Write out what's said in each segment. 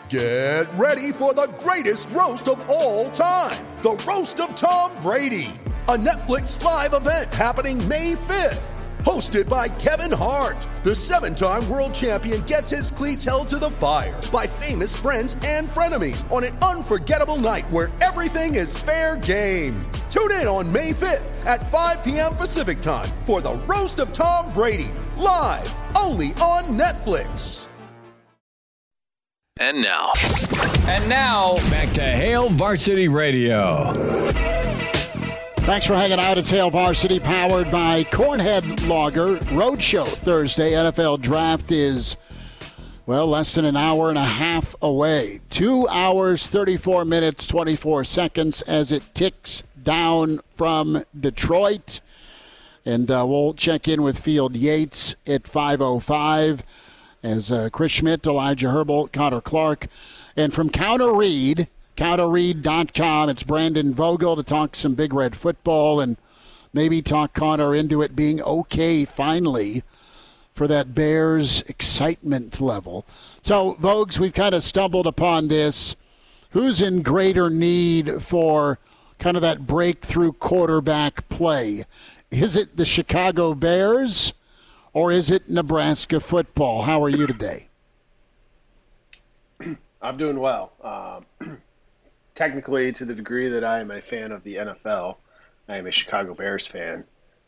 Get ready for the greatest roast of all time, the Roast of Tom Brady, a Netflix live event happening May 5th. Hosted by Kevin Hart, the 7-time world champion gets his cleats held to the fire by famous friends and frenemies on an unforgettable night where everything is fair game. Tune in on May 5th at 5 p.m. Pacific time for the Roast of Tom Brady, live only on Netflix. And now, back to Hail Varsity Radio. Thanks for hanging out. It's Hail Varsity, powered by Cornhead Lager. Roadshow Thursday. NFL Draft is, well, less than an hour and a half away. 2 hours, 34 minutes, 24 seconds as it ticks down from Detroit. And we'll check in with Field Yates at 5:05 as Chris Schmidt, Elijah Herbold, Connor Clark. And from Counter Read, counterread.com, it's Brandon Vogel to talk some Big Red football and maybe talk Connor into it being okay finally for that Bears excitement level. So, Vogues, we've kind of stumbled upon this. Who's in greater need for kind of that breakthrough quarterback play? Is it the Chicago Bears or is it Nebraska football? How are you today? I'm doing well. Technically, to the degree that I am a fan of the NFL, I am a Chicago Bears fan.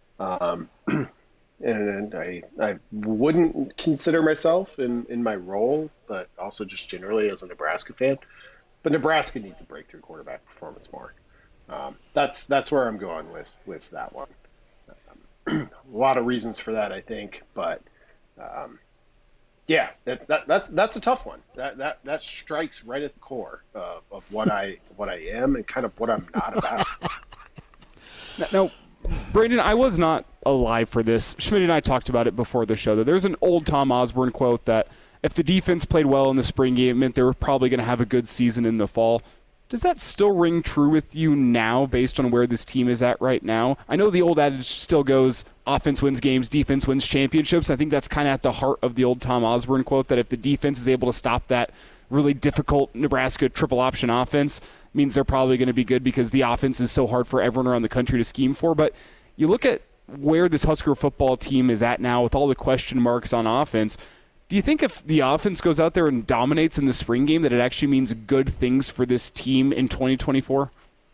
And I wouldn't consider myself in my role, but also just generally as a Nebraska fan. But Nebraska needs a breakthrough quarterback performance more. That's where I'm going with that one. A lot of reasons for that, I think, but yeah, that's a tough one. That strikes right at the core of what I am and kind of what I'm not about. Now, Brandon, I was not alive for this. Schmidt and I talked about it before the show. That there's an old Tom Osborne quote that if the defense played well in the spring game, it meant they were probably going to have a good season in the fall. Does that still ring true with you now based on where this team is at right now? I know the old adage still goes, offense wins games, defense wins championships. I think that's kind of at the heart of the old Tom Osborne quote, that if the defense is able to stop that really difficult Nebraska triple option offense, it means they're probably going to be good because the offense is so hard for everyone around the country to scheme for. But you look at where this Husker football team is at now with all the question marks on offense. Do you think if the offense goes out there and dominates in the spring game that it actually means good things for this team in 2024?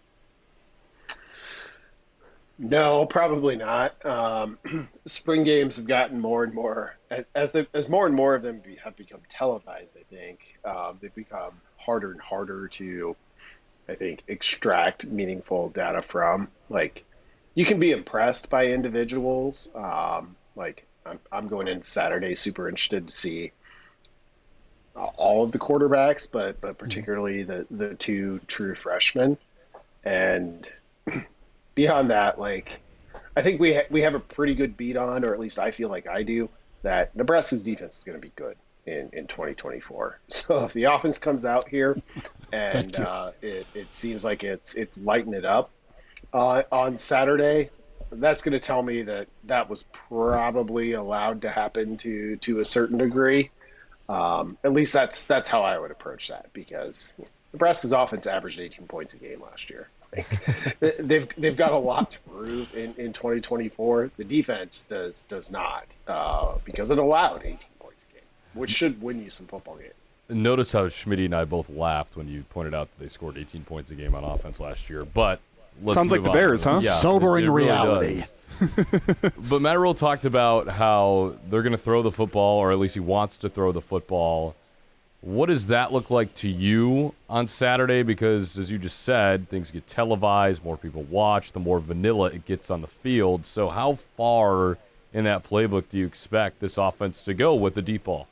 No, probably not. Spring games have gotten more and more, as more and more of them have become televised, I think. They've become harder and harder to, I think, extract meaningful data from. Like, you can be impressed by individuals, I'm going in Saturday super interested to see all of the quarterbacks, but particularly the two true freshmen. And beyond that, I think we have a pretty good beat on, or at least I feel like I do, that Nebraska's defense is going to be good in 2024. So if the offense comes out here and it seems like it's lighting it up on Saturday, that's going to tell me that was probably allowed to happen to a certain degree. At least that's how I would approach that, because Nebraska's offense averaged 18 points a game last year. They've got a lot to prove in 2024. The defense does not, because it allowed 18 points a game, which should win you some football games. Notice how Schmidt and I both laughed when you pointed out that they scored 18 points a game on offense last year, but sounds like the Bears, huh? Yeah, sobering it really reality. But Matt Rhule talked about how they're going to throw the football, or at least he wants to throw the football. What does that look like to you on Saturday? Because, as you just said, things get televised, more people watch, the more vanilla it gets on the field. So how far in that playbook do you expect this offense to go with the deep ball?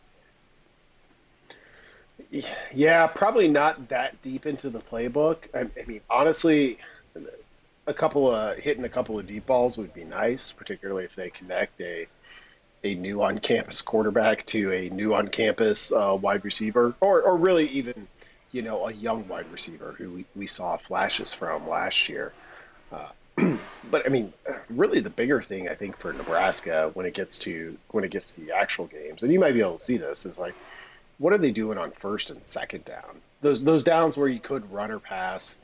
Yeah, probably not that deep into the playbook. I mean, honestly, hitting a couple of deep balls would be nice, particularly if they connect a new on-campus quarterback to a new on-campus wide receiver, or really even, a young wide receiver who we saw flashes from last year. But I mean, really the bigger thing I think for Nebraska when it gets to the actual games, and you might be able to see this, is what are they doing on first and second down? Those downs where you could run or pass,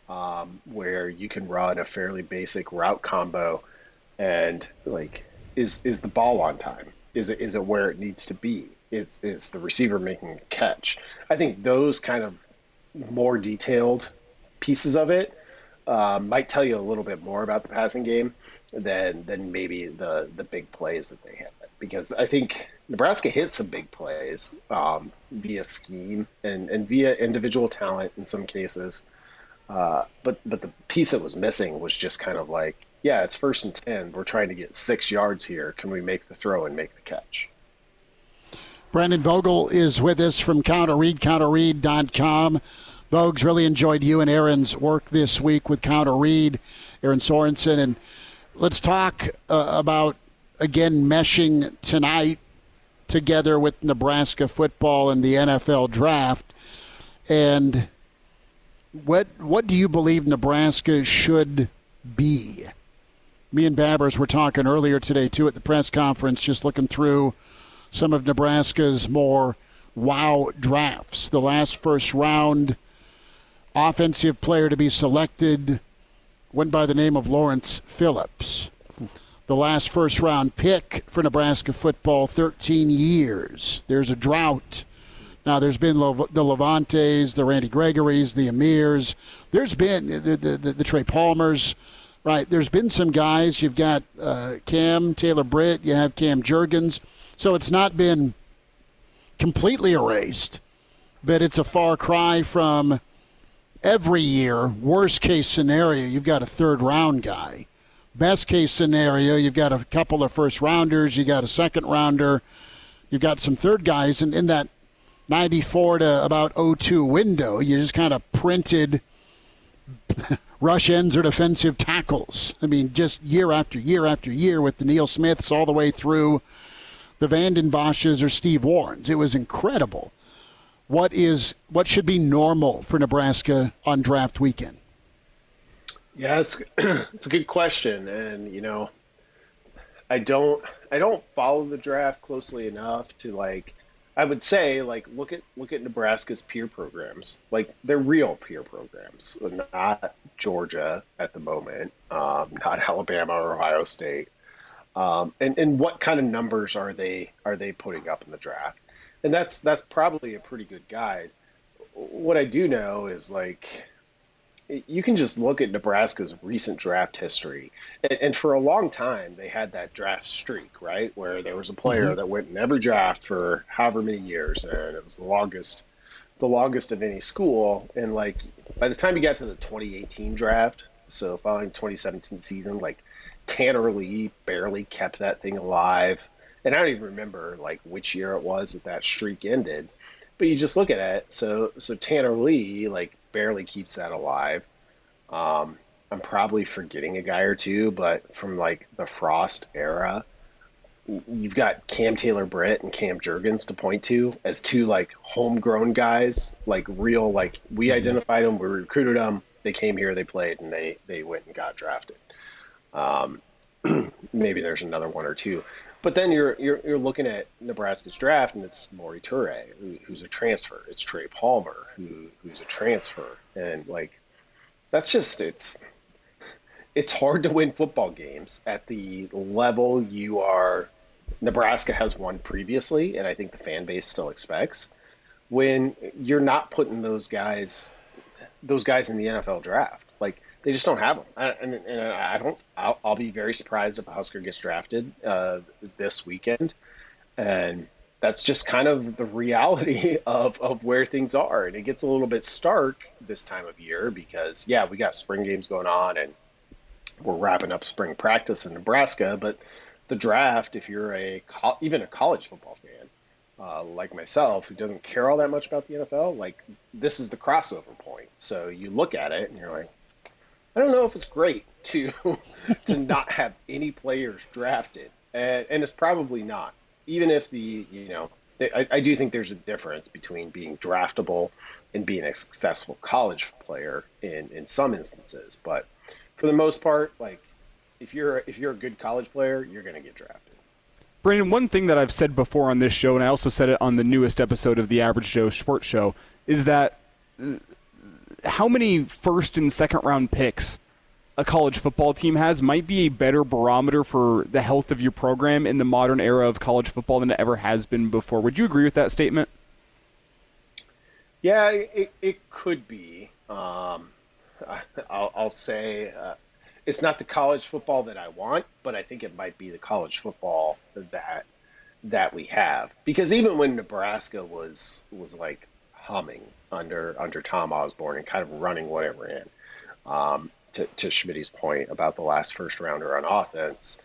where you can run a fairly basic route combo, and like, is the ball on time? Is it where it needs to be? Is the receiver making a catch? I think those kind of more detailed pieces of it might tell you a little bit more about the passing game than maybe the big plays that they had. Because I think Nebraska hit some big plays via scheme and via individual talent in some cases. But the piece that was missing was just kind of like, yeah, it's 1st and 10. We're trying to get 6 yards here. Can we make the throw and make the catch? Brendan Vogel is with us from CounterRead, counterread.com. Vogues, really enjoyed you and Aaron's work this week with CounterRead, Aaron Sorensen. And let's talk about, again, meshing tonight together with Nebraska football and the NFL draft. And what do you believe Nebraska should be? Me and Babbers were talking earlier today, too, at the press conference, just looking through some of Nebraska's more wow drafts. The last first-round offensive player to be selected went by the name of Lawrence Phillips. The last first-round pick for Nebraska football, 13 years. There's a drought. Now, there's been the Levantes, the Randy Gregorys, the Amirs. There's been the Trey Palmers. Right, there's been some guys. You've got Cam Taylor-Britt. You have Cam Jurgens. So it's not been completely erased, but it's a far cry from every year. Worst case scenario, you've got a third-round guy. Best case scenario, you've got a couple of first-rounders. You got a second-rounder. You've got some third guys. And in that 94 to about 02 window, you just kind of printed rush ends or defensive tackles. I mean, just year after year after year with the Neil Smiths all the way through the Vanden Bosches or Steve Warrens. It was incredible. What should be normal for Nebraska on draft weekend? Yeah, it's a good question, and I don't follow the draft closely enough to I would say look at Nebraska's peer programs. They're real peer programs, not Georgia at the moment, not Alabama or Ohio State. And what kind of numbers are they putting up in the draft? And that's probably a pretty good guide. What I do know is you can just look at Nebraska's recent draft history, and for a long time they had that draft streak, right, where there was a player that went in every draft for however many years, and it was the longest of any school. And by the time you got to the 2018 draft, so following 2017 season, Tanner Lee barely kept that thing alive. And I don't even remember which year it was that streak ended. But you just look at it. So Tanner Lee barely keeps that alive. I'm probably forgetting a guy or two, but from the Frost era, you've got Cam Taylor-Britt and Cam Jurgens to point to as two homegrown guys, real we identified them, we recruited them, they came here, they played, and they went and got drafted. Maybe there's another one or two. But then you're looking at Nebraska's draft, and it's Maury Toure, who's a transfer. It's Trey Palmer, who's a transfer. And that's just it's hard to win football games at the level you are. Nebraska has won previously, and I think the fan base still expects, when you're not putting those guys in the NFL draft. They just don't have them. I'll be very surprised if Husker gets drafted this weekend. And that's just kind of the reality of where things are. And it gets a little bit stark this time of year because, yeah, we got spring games going on and we're wrapping up spring practice in Nebraska. But the draft, if you're even a college football fan, like myself, who doesn't care all that much about the NFL, this is the crossover point. So you look at it and you're like, I don't know if it's great to not have any players drafted, and it's probably not. Even if I do think there's a difference between being draftable and being a successful college player in some instances. But for the most part, if you're a good college player, you're going to get drafted. Brandon, one thing that I've said before on this show, and I also said it on the newest episode of the Average Joe Sports Show, is that how many first and second round picks a college football team has might be a better barometer for the health of your program in the modern era of college football than it ever has been before. Would you agree with that statement? Yeah, it could be. I'll say it's not the college football that I want, but I think it might be the college football that we have. Because even when Nebraska was like humming under Tom Osborne and kind of running whatever in, to Schmitty's point about the last first rounder on offense,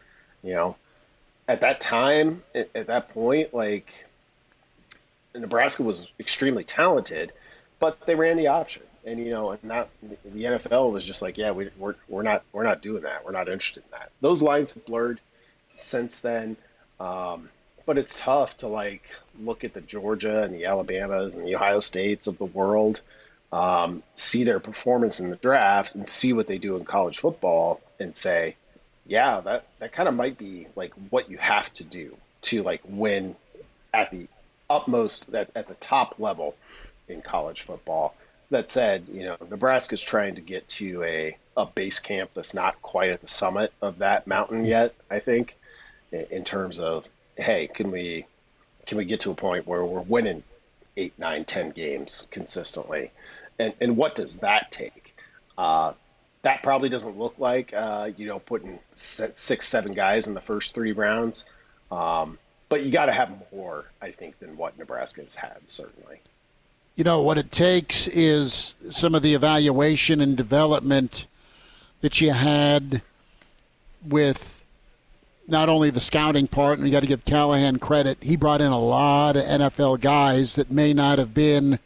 at that time, at that point, like, Nebraska was extremely talented, but they ran the option, and the NFL was just like, yeah, we're not doing that. We're not interested in that. Those lines have blurred since then, but it's tough to like look at the Georgia and the Alabamas and the Ohio States of the world, see their performance in the draft and see what they do in college football and say, yeah, that kind of might be like what you have to do to like win at the utmost, at the top level in college football. That said, Nebraska's trying to get to a base camp that's not quite at the summit of that mountain yet, I think, in terms of, hey, can we get to a point where we're winning 8, 9, 10 games consistently? And what does that take? That probably doesn't look like, putting 6, 7 guys in the first 3 rounds. But you got to have more, I think, than what Nebraska has had, certainly. What it takes is some of the evaluation and development that you had with not only the scouting part, and you got to give Callahan credit. He brought in a lot of NFL guys that may not have been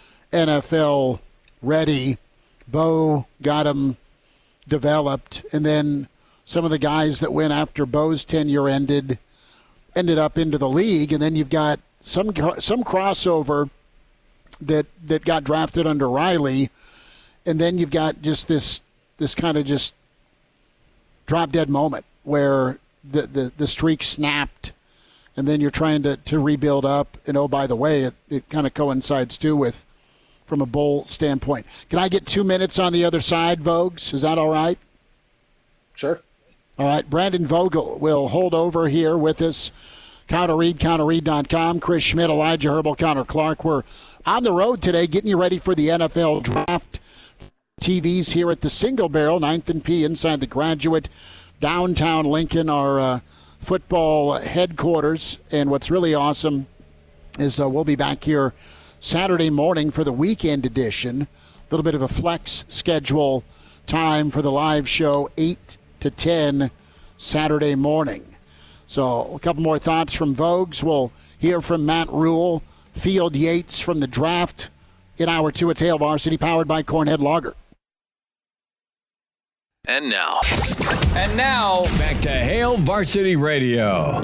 NFL ready. Bo got them developed, and then some of the guys that went after Bo's tenure ended up into the league, and then you've got some crossover that got drafted under Riley, and then you've got just this kind of just drop dead moment where the streak snapped, and then you're trying to rebuild up, and oh, by the way, it kind of coincides too with from a bowl standpoint. Can I get 2 minutes on the other side, Vogues? Is that all right? Sure. All right, Brandon Vogel will hold over here with us. Counter Read, counterread.com. Chris Schmidt, Elijah Herbal, Connor Clark. We're on the road today getting you ready for the NFL Draft. TVs here at the Single Barrel, 9th and P inside the Graduate. Downtown Lincoln, our football headquarters. And what's really awesome is we'll be back here Saturday morning for the weekend edition. A little bit of a flex schedule time for the live show, 8 to 10 Saturday morning. So a couple more thoughts from Vogues. We'll hear from Matt Rule, Field Yates from the draft in hour 2 at Hail Varsity, powered by Cornhead Lager. And now, back to Hail Varsity Radio.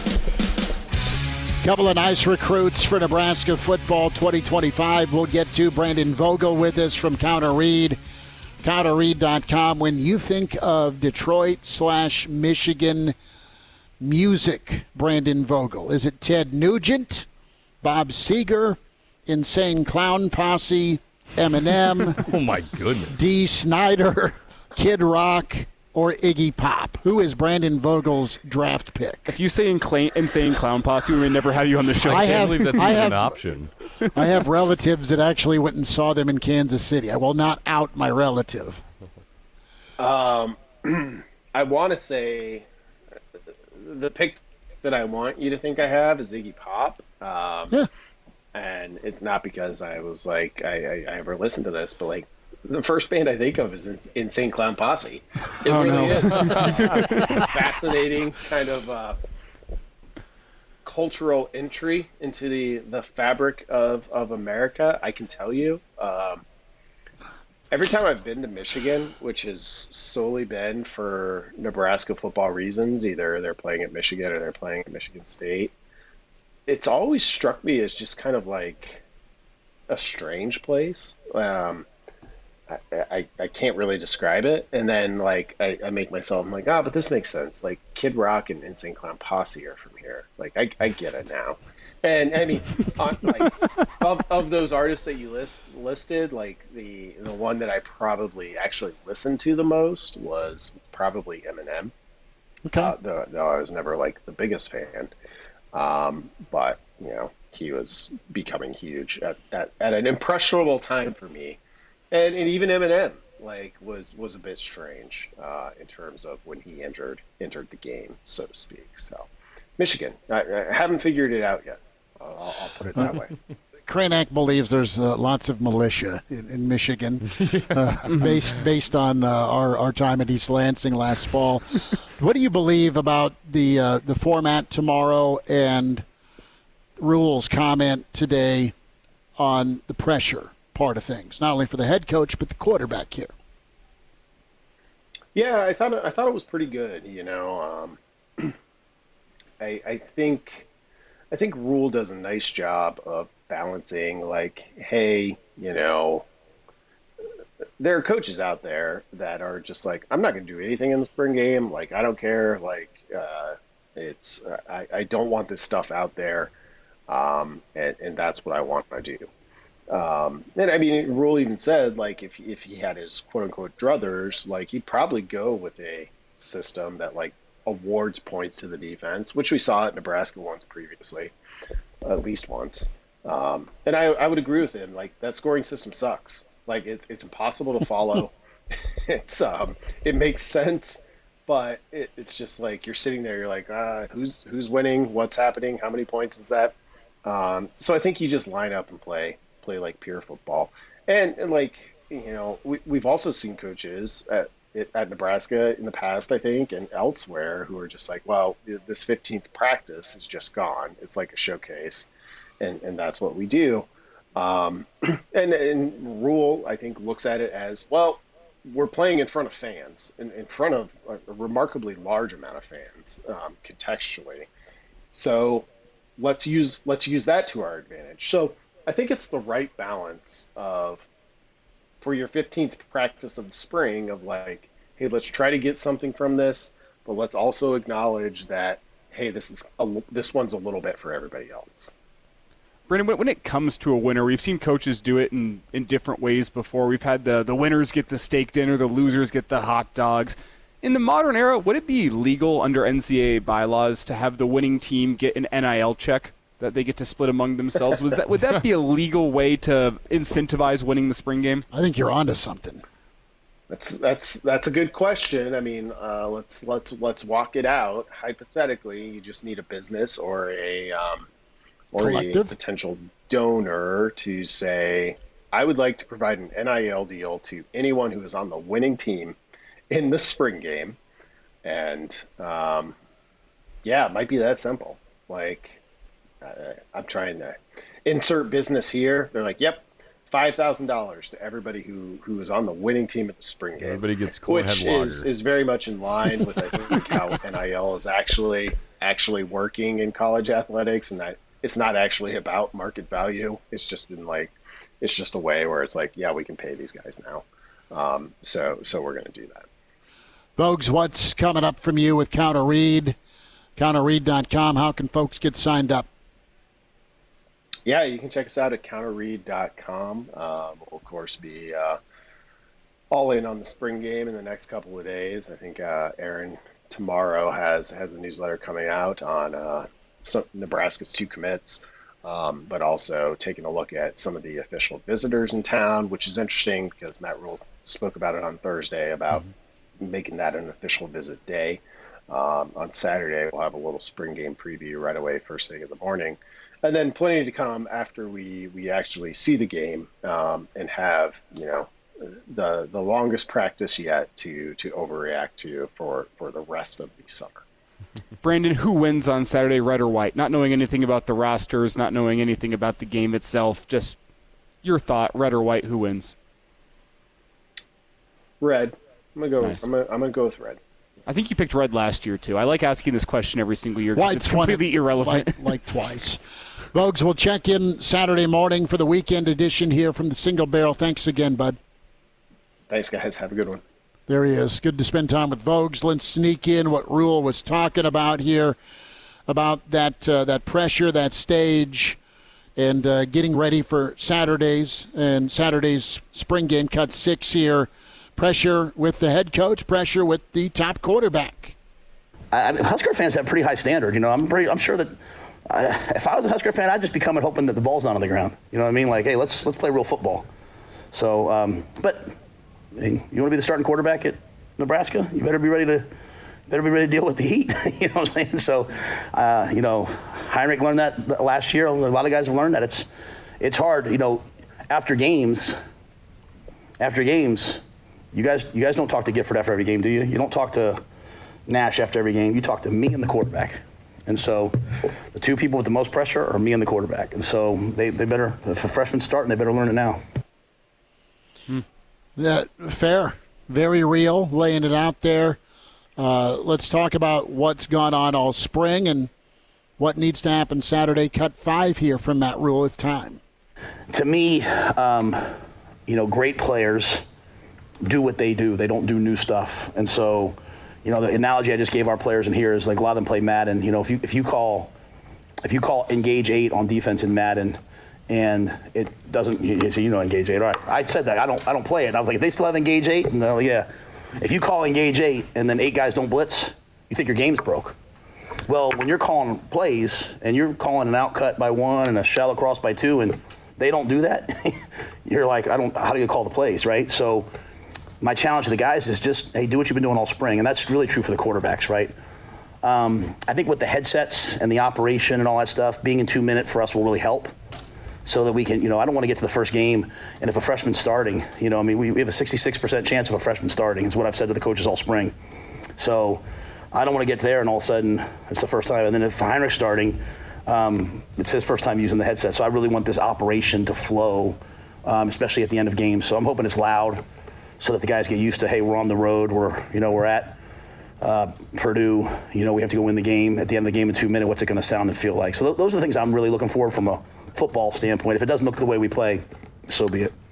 Couple of nice recruits for Nebraska football 2025. We'll get to Brandon Vogel with us from Counter Read, counterread.com. When you think of Detroit/Michigan music, Brandon Vogel, is it Ted Nugent, Bob Seger, Insane Clown Posse, Eminem, Oh, my goodness. Dee Snider, Kid Rock, or Iggy Pop? Who is Brandon Vogel's draft pick? If you say Insane Clown Posse, we may never have you on the show. I can't believe that's even an option. I have relatives that actually went and saw them in Kansas City. I will not out my relative. I want to say the pick that I want you to think I have is Iggy Pop. Yeah. And it's not because I was like, I ever listened to this, but like the first band I think of is Insane Clown Posse. It really is. It's a fascinating kind of cultural entry into the fabric of America. I can tell you, every time I've been to Michigan, which has solely been for Nebraska football reasons, either they're playing at Michigan or they're playing at Michigan State, it's always struck me as just kind of like a strange place. I can't really describe it. And then like I make myself, I'm like, but this makes sense. Like Kid Rock and Insane Clown Posse are from here. here. Like, I get it now. And I mean, of those artists that you listed, like the one that I probably actually listened to the most was probably Eminem. Okay. Though I was never like the biggest fan, but he was becoming huge at an impressionable time for me, and even Eminem was a bit strange in terms of when he entered the game, so to speak. So Michigan, I haven't figured it out yet. I'll put it that way. Kranek believes there's lots of militia in Michigan, based on our time at East Lansing last fall. What do you believe about the format tomorrow and Rhule's comment today on the pressure part of things, not only for the head coach but the quarterback here? Yeah, I thought it was pretty good. I think Rhule does a nice job of balancing, like, hey, there are coaches out there that are just like, I'm not going to do anything in the spring game. Like, I don't care. Like, I don't want this stuff out there. And that's what I want to do. And I mean, Rhule even said, like, if he had his quote unquote druthers, like, he'd probably go with a system that like awards points to the defense, which we saw at Nebraska once previously, at least once. And I would agree with him. Like, that scoring system sucks. Like, it's impossible to follow. It makes sense, but it's just like you're sitting there. You're like, who's winning? What's happening? How many points is that? So I think you just line up and play like pure football. And like, we've also seen coaches at Nebraska in the past, I think, and elsewhere, who are just like, well, this 15th practice is just gone. It's like a showcase, and that's what we do. And Rhule, I think, looks at it as, well, we're playing in front of fans, in front of a remarkably large amount of fans, contextually. So let's use that to our advantage. So I think it's the right balance of, for your 15th practice of the spring, of like, hey, let's try to get something from this, but let's also acknowledge that, hey, this one's a little bit for everybody else. Brandon, when it comes to a winner, we've seen coaches do it in different ways before. We've had the winners get the steak dinner, the losers get the hot dogs. In the modern era, would it be legal under NCAA bylaws to have the winning team get an NIL check that they get to split among themselves? Would that be a legal way to incentivize winning the spring game? I think you're onto something. That's a good question. I mean, let's walk it out. Hypothetically, you just need a business or a potential donor to say, I would like to provide an NIL deal to anyone who is on the winning team in the spring game. And it might be that simple. Like, I'm trying to insert business here. They're like, yep, $5,000 to everybody who is on the winning team at the spring game. Everybody gets which is very much in line with, I think, how NIL is actually working in college athletics, and that it's not actually about market value. It's just been like, it's just a way where it's like, yeah, we can pay these guys now. So we're going to do that. Vogues, what's coming up from you with Counter Read? CounterRead.com. How can folks get signed up? Yeah, you can check us out at counterread.com. We'll, of course, be all in on the spring game in the next couple of days. I think Aaron tomorrow has a newsletter coming out on Nebraska's 2 commits, but also taking a look at some of the official visitors in town, which is interesting because Matt Rhule spoke about it on Thursday about making that an official visit day. On Saturday, we'll have a little spring game preview right away, first thing in the morning. And then plenty to come after we actually see the game and have, the longest practice yet to overreact to for the rest of the summer. Brandon, who wins on Saturday, red or white? Not knowing anything about the rosters, not knowing anything about the game itself, just your thought, red or white, who wins? Red. I'm gonna go. Nice. I'm gonna go with red. I think you picked red last year too. I like asking this question every single year because White's it's completely irrelevant. Like twice. Vogues, we'll check in Saturday morning for the weekend edition here from the Single Barrel. Thanks again, bud. Thanks, guys. Have a good one. There he is. Good to spend time with Vogues. Let's sneak in what Rhule was talking about here about that pressure, that stage, and getting ready for Saturday's spring game. Cut 6 here. Pressure with the head coach, pressure with the top quarterback. Husker fans have pretty high standard. I'm sure that if I was a Husker fan, I'd just be coming hoping that the ball's not on the ground. You know what I mean? Like, hey, let's play real football. So, but I mean, you want to be the starting quarterback at Nebraska? You better be ready to deal with the heat. You know what I'm saying? So, Heinrich learned that last year. A lot of guys have learned that it's hard. After games, you guys don't talk to Gifford after every game, do you? You don't talk to Nash after every game. You talk to me and the quarterback. And so the two people with the most pressure are me and the quarterback. And so they better, if a freshman's starting, they better learn it now. That fair, very real, laying it out there. Let's talk about what's gone on all spring and what needs to happen Saturday. Cut 5 here from Matt Rhule if time. To me, great players do what they do. They don't do new stuff. And so, the analogy I just gave our players in here is like a lot of them play Madden. If you call Engage 8 on defense in Madden and it doesn't, Engage 8. All right. I said that. I don't play it. I was like, they still have Engage 8? And they're like, yeah. If you call Engage 8 and then 8 guys don't blitz, you think your game's broke. Well, when you're calling plays and you're calling an out cut by 1 and a shallow cross by 2 and they don't do that, you're like, how do you call the plays, right? So my challenge to the guys is just, hey, do what you've been doing all spring. And that's really true for the quarterbacks, right? I think with the headsets and the operation and all that stuff, being in 2 minute for us will really help so that we can, I don't want to get to the first game. And if a freshman's starting, we have a 66% chance of a freshman starting. It's what I've said to the coaches all spring. So I don't want to get there and all of a sudden it's the first time. And then if Heinrich's starting, it's his first time using the headset. So I really want this operation to flow, especially at the end of games. So I'm hoping it's loud so that the guys get used to, hey, we're on the road. We're at Purdue. We have to go win the game. At the end of the game in 2 minutes, what's it going to sound and feel like? So those are the things I'm really looking for from a football standpoint. If it doesn't look the way we play, so be it.